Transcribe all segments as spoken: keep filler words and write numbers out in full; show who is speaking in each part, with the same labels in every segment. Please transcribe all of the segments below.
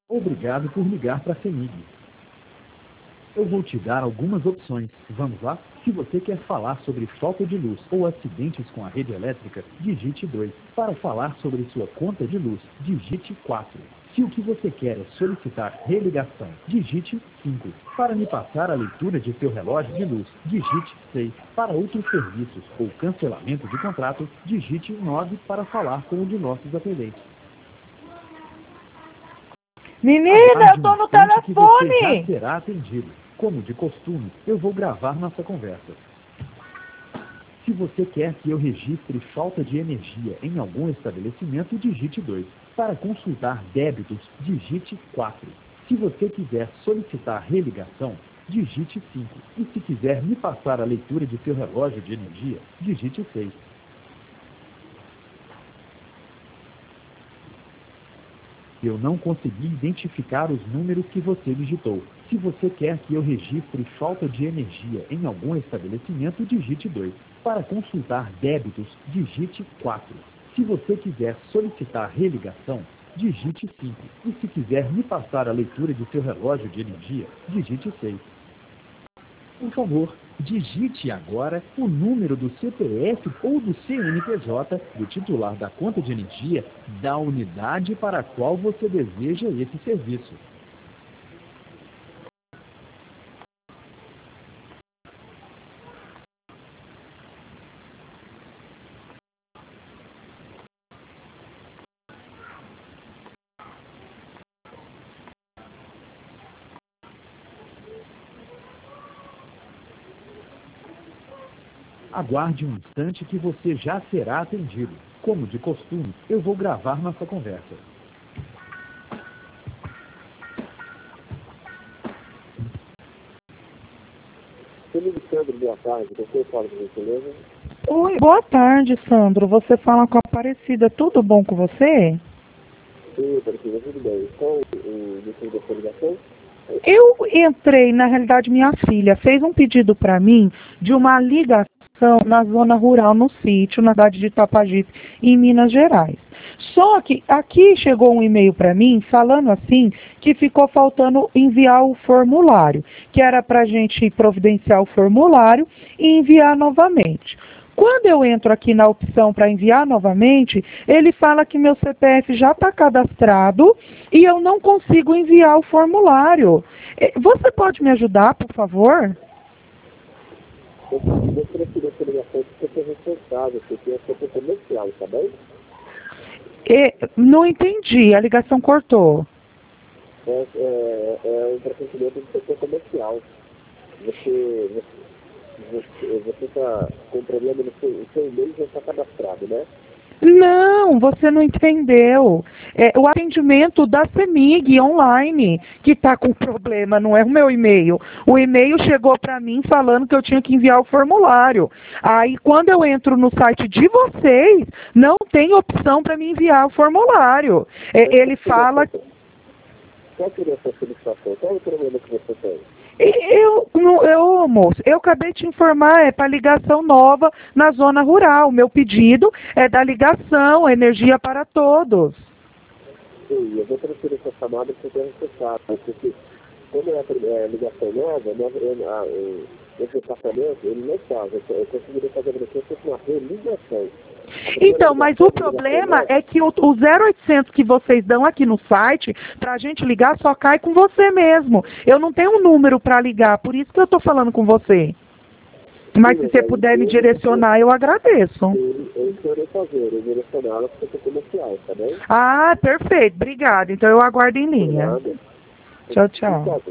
Speaker 1: Obrigado por ligar para a CEMIG. Eu vou te dar algumas opções. Vamos lá? Se você quer falar sobre falta de luz ou acidentes com a rede elétrica, digite dois. Para falar sobre sua conta de luz, digite quatro. Se o que você quer é solicitar religação, digite cinco. Para me passar a leitura de seu relógio de luz, digite seis. Para outros serviços ou cancelamento de contrato, digite nove para falar com um de nossos atendentes.
Speaker 2: Menina, eu tô no
Speaker 1: telefone! Que você já
Speaker 2: telefone!
Speaker 1: será atendido. Como de costume, eu vou gravar nossa conversa. Se você quer que eu registre falta de energia em algum estabelecimento, digite dois. Para consultar débitos, digite quatro. Se você quiser solicitar religação, digite cinco. E se quiser me passar a leitura de seu relógio de energia, digite seis. Eu não consegui identificar os números que você digitou. Se você quer que eu registre falta de energia em algum estabelecimento, digite dois. Para consultar débitos, digite quatro. Se você quiser solicitar religação, digite cinco. E se quiser me passar a leitura de seu relógio de energia, digite seis. Por favor, digite agora o número do C P F ou do C N P J do titular da conta de energia da unidade para a qual você deseja esse serviço. Aguarde um instante que você já será atendido. Como de costume, eu vou gravar nossa conversa.
Speaker 3: Felipe Sandro, boa tarde. Você fala com você mesmo?
Speaker 2: Oi, boa tarde, Sandro. Você fala com a Aparecida. Tudo bom com você?
Speaker 3: Sim, Aparecida, tudo bem. Qual o motivo da sua ligação?
Speaker 2: Eu entrei, na realidade, minha filha fez um pedido para mim de uma ligação na zona rural, no sítio, na cidade de Itapajipe, em Minas Gerais. Só que aqui chegou um e-mail para mim falando assim que ficou faltando enviar o formulário, que era para a gente providenciar o formulário e enviar novamente. Quando eu entro aqui na opção para enviar novamente, ele fala que meu C P F já está cadastrado e eu não consigo enviar o formulário. Você pode me ajudar, por favor?
Speaker 3: Eu gostaria que essa ligação fosse responsável, porque é setor comercial, tá bem?
Speaker 2: E, não entendi, a ligação cortou.
Speaker 3: É, é, é um procedimento do setor comercial. Você você está com problema no seu, o seu e-mail já está cadastrado, né?
Speaker 2: Não, você não entendeu. É o atendimento da CEMIG online que está com problema, não é o meu e-mail. O e-mail chegou para mim falando que eu tinha que enviar o formulário. Aí, quando eu entro no site de vocês, não tem opção para me enviar o formulário. É, ele fala...
Speaker 3: Qual seria a sua solicitação? Qual é o problema que você tem?
Speaker 2: Eu, eu, moço, eu acabei de te informar, é para ligação nova na zona rural. Meu pedido é da ligação, energia para todos.
Speaker 3: Sim, eu vou transferir essa chamada para você acessar, porque como é a primeira ligação nova, nós, a, o, esse departamento, ele não faz, eu, eu conseguiria fazer para você uma religação.
Speaker 2: Então, mas o problema é que o, o zero oitocentos que vocês dão aqui no site, para a gente ligar, só cai com você mesmo. Eu não tenho um número para ligar, por isso que eu estou falando com você. Mas se você puder me direcionar, eu agradeço.
Speaker 3: Eu quero fazer, eu direcioná-la para o setor comercial, tá bem?
Speaker 2: Ah, perfeito, obrigada. Então eu aguardo em linha. Tchau, tchau.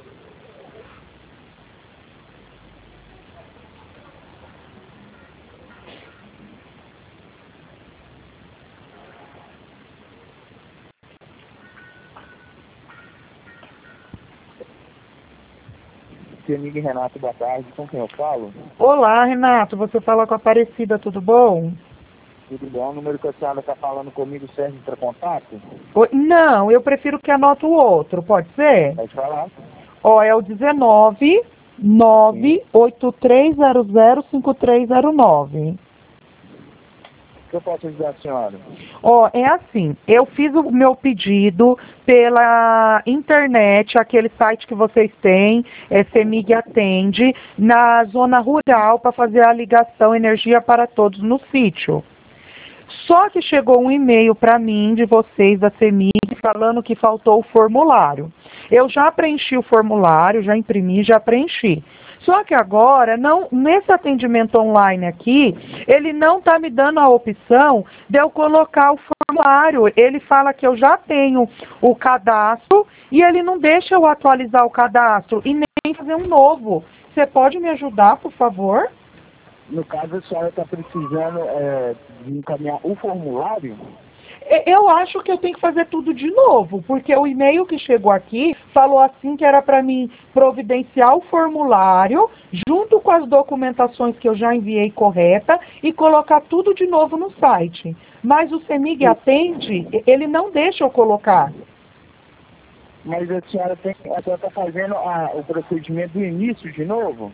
Speaker 4: Amigo Renato, boa tarde. Com quem eu falo?
Speaker 2: Olá, Renato. Você fala com a Aparecida, tudo bom?
Speaker 4: Tudo bom. O número que a senhora está falando comigo serve para contato?
Speaker 2: Oi, não, eu prefiro que anote o outro, pode ser?
Speaker 4: Pode falar.
Speaker 2: Ó, é o dezenove, nove oito três zero zero, cinco três zero nove.
Speaker 4: que eu posso ajudar a senhora?
Speaker 2: Ó, é assim, eu fiz o meu pedido pela internet, aquele site que vocês têm, é CEMIG Atende, na zona rural, para fazer a ligação Energia para Todos no sítio. Só que chegou um e-mail para mim, de vocês, da CEMIG, falando que faltou o formulário. Eu já preenchi o formulário, já imprimi, já preenchi. Só que agora, não, nesse atendimento online aqui, ele não está me dando a opção de eu colocar o formulário. Ele fala que eu já tenho o cadastro e ele não deixa eu atualizar o cadastro e nem fazer um novo. Você pode me ajudar, por favor?
Speaker 4: No caso, a senhora está precisando é, de encaminhar o formulário?
Speaker 2: Eu acho que eu tenho que fazer tudo de novo, porque o e-mail que chegou aqui falou assim que era para mim providenciar o formulário, junto com as documentações que eu já enviei correta, e colocar tudo de novo no site. Mas o CEMIG Atende, ele não deixa eu colocar.
Speaker 4: Mas a senhora tem, a senhora está fazendo a, o procedimento do início de novo?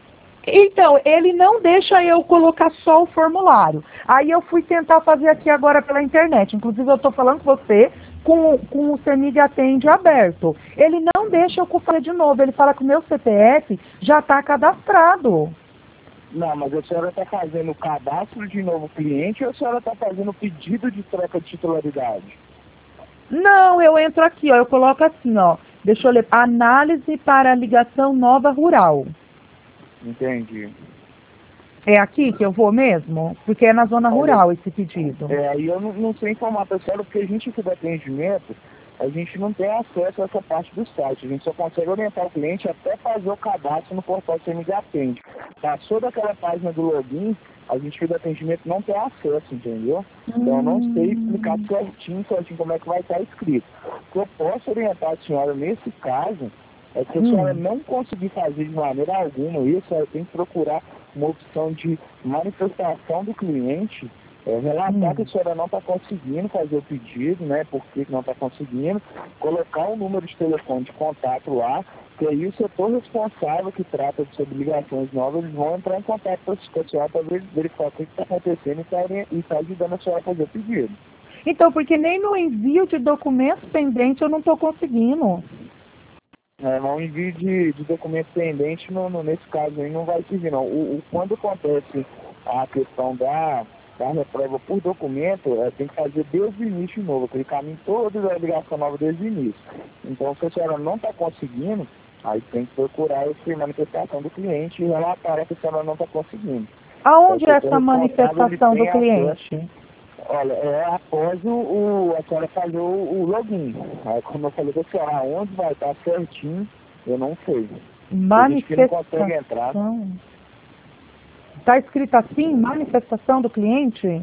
Speaker 2: Então, ele não deixa eu colocar só o formulário. Aí eu fui tentar fazer aqui agora pela internet. Inclusive, eu estou falando com você com, com o CEMIG Atende aberto. Ele não deixa eu fazer de novo. Ele fala que o meu C P F já está cadastrado.
Speaker 4: Não, mas a senhora está fazendo o cadastro de novo cliente ou a senhora está fazendo o pedido de troca de titularidade?
Speaker 2: Não, eu entro aqui, ó, eu coloco assim, ó. Deixa eu ler. Análise para ligação nova rural.
Speaker 4: Entendi.
Speaker 2: É aqui que eu vou mesmo? Porque é na zona rural esse pedido.
Speaker 4: É, aí eu não, não sei informar para a senhora, porque a gente aqui do atendimento, a gente não tem acesso a essa parte do site. A gente só consegue orientar o cliente até fazer o cadastro no portal CEMIG Atende. Passou daquela página do login, a gente aqui do atendimento não tem acesso, entendeu? Então eu não sei explicar certinho, certinho como é que vai estar escrito. O que eu posso orientar a senhora nesse caso é que a senhora
Speaker 2: Hum.
Speaker 4: não conseguir fazer de maneira alguma isso, a senhora tem que procurar uma opção de manifestação do cliente, é, relatar
Speaker 2: Hum.
Speaker 4: que a senhora não está conseguindo fazer o pedido, né, por que não está conseguindo, colocar o número de telefone de contato lá, que aí o setor responsável que trata de sobre ligações novas, eles vão entrar em contato com a senhora para verificar o que está acontecendo e está ajudando a senhora a fazer o pedido.
Speaker 2: Então, porque nem no envio de documentos pendentes eu não estou conseguindo.
Speaker 4: É, não envio de, de documento pendente, no, no, nesse caso aí, não vai servir, não. O, o, quando acontece a questão da, da reprova por documento, é, tem que fazer desde o início de novo, aquele caminho todo da ligação nova desde o início. Então, se a senhora não está conseguindo, aí tem que procurar essa manifestação do cliente e relatar que a senhora não está conseguindo.
Speaker 2: Aonde
Speaker 4: Então,
Speaker 2: é essa manifestação do cliente?
Speaker 4: Acesso. Olha, é após o, o, a senhora fazer o, o login. Aí, como eu falei com a senhora, onde vai estar certinho, eu não sei.
Speaker 2: Manifestação. Está escrito assim, manifestação do cliente?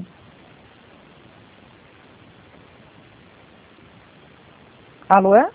Speaker 2: Alô, é?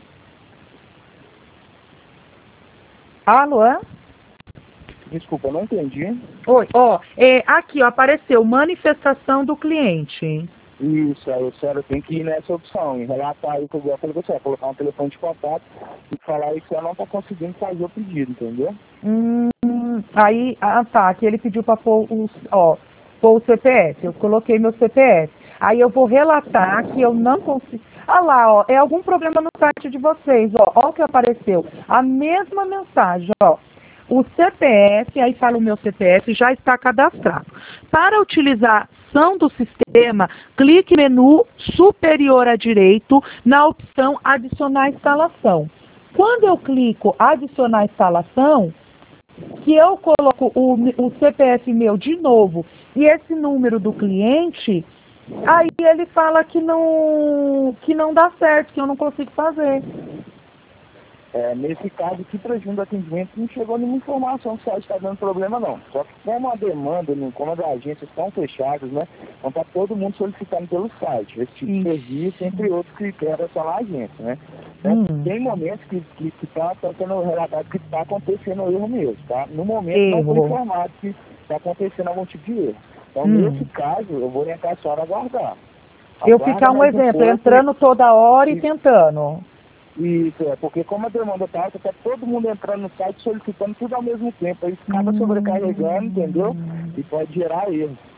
Speaker 2: Alô, é?
Speaker 4: Desculpa, eu não entendi.
Speaker 2: Oi, ó, é, aqui, ó, apareceu manifestação do cliente.
Speaker 4: Isso, aí a senhora tem que ir nessa opção e relatar aí o que eu falei com você, colocar um telefone de contato e falar aí que você não está conseguindo fazer o pedido, entendeu?
Speaker 2: Hum, aí, ah tá, aqui ele pediu para pôr o, ó, pôr o C P F, eu coloquei meu C P F. Aí eu vou relatar que eu não consigo. Ah lá, ó, é algum problema no site de vocês, ó, ó o que apareceu. A mesma mensagem, ó. O C P F, aí fala o meu C P F, já está cadastrado. Para utilização do sistema, clique no menu superior à direita na opção adicionar instalação. Quando eu clico adicionar instalação, que eu coloco o, o C P F meu de novo e esse número do cliente, aí ele fala que não, que não dá certo, que eu não consigo fazer.
Speaker 4: É, nesse caso aqui, para junto do atendimento, não chegou nenhuma informação que o site está dando problema, não. Só que como a demanda, como as agências estão fechadas, né, então está todo mundo solicitando pelo site esse tipo de serviço, entre outros que querem relacionar a agência, né. Então,
Speaker 2: Hum.
Speaker 4: tem momentos que está que tá, tá sendo relatado que está acontecendo erro mesmo, tá? No momento,
Speaker 2: Erro.
Speaker 4: não foi informado que está acontecendo algum tipo de erro. Então,
Speaker 2: Hum.
Speaker 4: nesse caso, eu vou orientar a senhora a aguardar.
Speaker 2: Eu
Speaker 4: Aguarda
Speaker 2: ficar um
Speaker 4: mais
Speaker 2: exemplo,
Speaker 4: pouco
Speaker 2: entrando toda hora e
Speaker 4: e-
Speaker 2: tentando.
Speaker 4: Isso, é, porque como a demanda está alta, está todo mundo entrando no site solicitando tudo ao mesmo tempo, aí acaba
Speaker 2: Hum.
Speaker 4: sobrecarregando, entendeu? E pode gerar erro.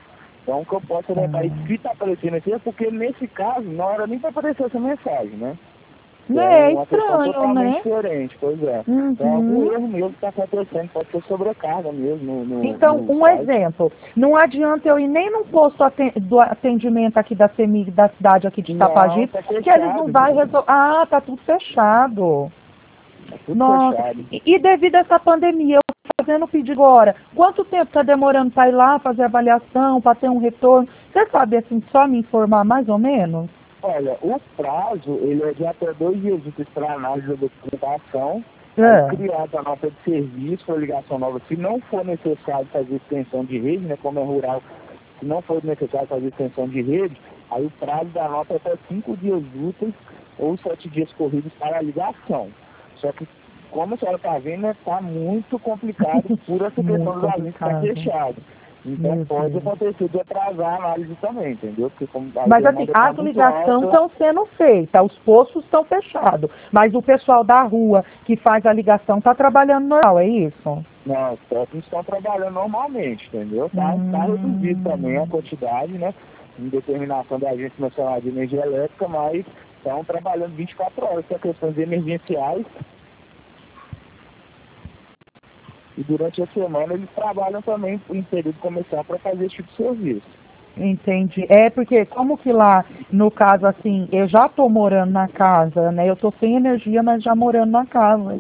Speaker 4: Então, o que eu posso orientar, isso que está aparecendo aqui é porque, nesse caso, não era nem para aparecer essa mensagem, né?
Speaker 2: É,
Speaker 4: É uma questão
Speaker 2: estranho,
Speaker 4: totalmente
Speaker 2: né?
Speaker 4: diferente, pois é.
Speaker 2: Uhum.
Speaker 4: Então, algum erro mesmo está acontecendo, pode ser sobrecarga mesmo no, no
Speaker 2: Então,
Speaker 4: no
Speaker 2: um
Speaker 4: site.
Speaker 2: exemplo, não adianta eu ir nem no posto aten- do atendimento aqui da CEMIG, da cidade aqui de
Speaker 4: Não,
Speaker 2: Itapajipe,
Speaker 4: tá
Speaker 2: que eles não
Speaker 4: fechado.
Speaker 2: vão resolver. Ah, tá tudo fechado.
Speaker 4: Tá tudo
Speaker 2: Nossa,
Speaker 4: fechado.
Speaker 2: e, e devido a essa pandemia, eu fazendo o pedido agora, quanto tempo está demorando para ir lá fazer avaliação, para ter um retorno? Você sabe, assim, só me informar mais ou menos?
Speaker 4: Olha, o prazo, ele é de até dois dias úteis para análise da documentação,
Speaker 2: É.
Speaker 4: aí criada a nota de serviço para ligação nova. Se não for necessário fazer extensão de rede, né, como é rural, se não for necessário fazer extensão de rede, aí o prazo da nota é até cinco dias úteis ou sete dias corridos para a ligação. Só que, como a senhora está vendo, está muito complicado por essa
Speaker 2: Muito
Speaker 4: questão dos avisos estar
Speaker 2: complicado.
Speaker 4: fechado. Então
Speaker 2: Meu
Speaker 4: pode
Speaker 2: Deus.
Speaker 4: acontecer de atrasar a análise também, entendeu? Porque como a
Speaker 2: Mas assim,
Speaker 4: demanda tá
Speaker 2: as
Speaker 4: muito
Speaker 2: ligações
Speaker 4: alta,
Speaker 2: estão sendo feitas, os postos estão fechados, mas o pessoal da rua que faz a ligação está trabalhando normal, é isso?
Speaker 4: não, os técnicos estão trabalhando normalmente, entendeu? Tá,
Speaker 2: Hum.
Speaker 4: tá reduzido também a quantidade, né? Em determinação da Agência Nacional de Energia Elétrica, mas estão trabalhando vinte e quatro horas para questões emergenciais. E durante a semana eles trabalham também em período comercial para fazer esse tipo de serviço.
Speaker 2: Entendi. É porque como que lá, no caso assim, eu já estou morando na casa, né? Eu estou sem energia, mas já morando na casa.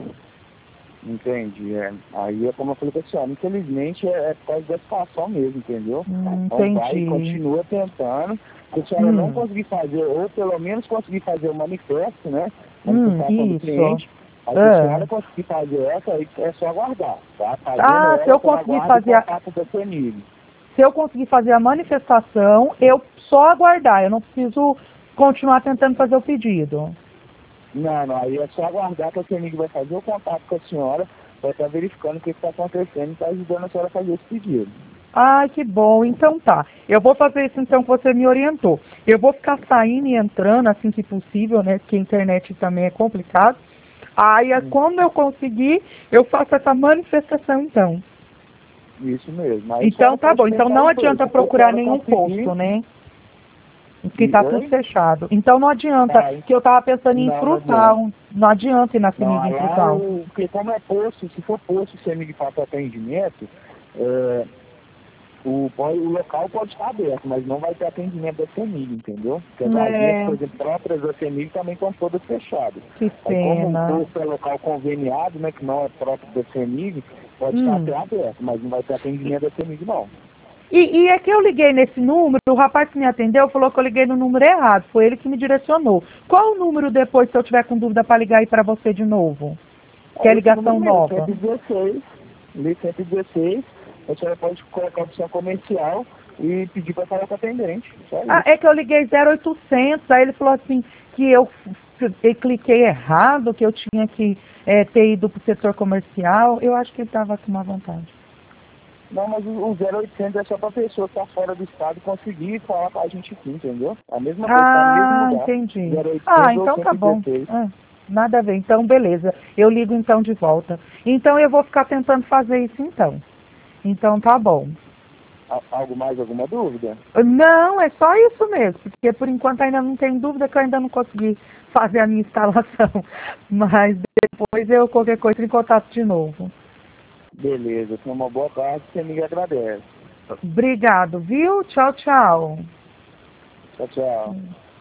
Speaker 4: Entendi, é. Aí é como eu falei para a senhora, infelizmente é, é por causa da situação mesmo, entendeu?
Speaker 2: Hum,
Speaker 4: Então vai e
Speaker 2: entendi.
Speaker 4: continua tentando. Se a senhora
Speaker 2: Hum.
Speaker 4: não conseguir fazer, ou pelo menos conseguir fazer o manifesto, né?
Speaker 2: Hum,
Speaker 4: Manifestação do
Speaker 2: isso.
Speaker 4: cliente, aí se
Speaker 2: É.
Speaker 4: a senhora conseguir fazer essa, aí é só aguardar, tá? Fazendo
Speaker 2: Ah, se
Speaker 4: ela,
Speaker 2: eu
Speaker 4: a senhora
Speaker 2: conseguir
Speaker 4: aguarda o
Speaker 2: fazer a,
Speaker 4: contato da CEMIG.
Speaker 2: se eu conseguir fazer a manifestação, eu só aguardar, eu não preciso continuar tentando fazer o pedido.
Speaker 4: Não, não, aí é só aguardar que a CEMIG vai fazer o contato com a senhora, vai estar verificando o que está acontecendo e está ajudando a senhora a fazer esse pedido.
Speaker 2: Ai, que bom. Então tá. Eu vou fazer isso então que você me orientou. Eu vou ficar saindo e entrando assim que possível, né? Porque a internet também é complicado. Aí,
Speaker 4: Hum.
Speaker 2: quando eu conseguir, eu faço essa manifestação então.
Speaker 4: Isso mesmo. Aí a
Speaker 2: Então
Speaker 4: senhora
Speaker 2: tá
Speaker 4: pode
Speaker 2: bom. Então
Speaker 4: tentar
Speaker 2: não
Speaker 4: os dois.
Speaker 2: adianta
Speaker 4: Se a
Speaker 2: procurar
Speaker 4: senhora
Speaker 2: nenhum
Speaker 4: conseguir,
Speaker 2: posto, né? Porque
Speaker 4: E-
Speaker 2: tá tudo
Speaker 4: oi?
Speaker 2: fechado. Então não adianta,
Speaker 4: Tá,
Speaker 2: que eu tava pensando em
Speaker 4: não, não
Speaker 2: frutar.
Speaker 4: adianta.
Speaker 2: um- Não adianta ir na
Speaker 4: Não,
Speaker 2: Semig em
Speaker 4: lá
Speaker 2: frutal.
Speaker 4: o. Porque como é posto, se for posto CEMIG para atendimento, é, o, pode, o local pode estar aberto, mas não vai ter atendimento da CEMIG, entendeu? Porque as agências,
Speaker 2: É,
Speaker 4: por exemplo, próprias da CEMIG também estão todas fechadas.
Speaker 2: que
Speaker 4: Aí como o
Speaker 2: pena.
Speaker 4: posto é local conveniado, né, que não é próprio da CEMIG, pode estar
Speaker 2: Hum.
Speaker 4: até aberto, mas não vai ter atendimento da CEMIG não.
Speaker 2: E, e é que eu liguei nesse número, o rapaz que me atendeu falou que eu liguei no número errado, foi ele que me direcionou. Qual o número depois, se eu tiver com dúvida, para ligar aí para você de novo? Que é
Speaker 4: Aí esse
Speaker 2: ligação
Speaker 4: número mesmo,
Speaker 2: nova.
Speaker 4: cento e dezesseis, lei cento e dezesseis, a senhora pode colocar a opção comercial e pedir para falar com o atendente. Só
Speaker 2: Ah,
Speaker 4: isso.
Speaker 2: é que eu liguei zero oitocentos, aí ele falou assim que eu, eu cliquei errado, que eu tinha que é, ter ido para o setor comercial. Eu acho que ele estava com uma vontade.
Speaker 4: Não, mas o o zero oitocentos é só para a pessoa que está fora do estado conseguir falar com a gente aqui, entendeu? A mesma coisa, está no mesmo
Speaker 2: Ah,
Speaker 4: lugar.
Speaker 2: entendi.
Speaker 4: zero oitocentos
Speaker 2: Ah,
Speaker 4: ou
Speaker 2: então tá bom.
Speaker 4: cento e dezesseis.
Speaker 2: Ah, nada a ver. Então, beleza. Eu ligo então de volta. Então, eu vou ficar tentando fazer isso então. Então, tá bom.
Speaker 4: A- Algo mais, alguma dúvida?
Speaker 2: Não, é só isso mesmo, porque por enquanto ainda não tenho dúvida que eu ainda não consegui fazer a minha instalação. Mas depois eu, qualquer coisa, entro em contato de novo.
Speaker 4: Beleza, tenha uma boa tarde, você me agradece.
Speaker 2: Obrigado, viu? Tchau, tchau.
Speaker 4: Tchau, tchau.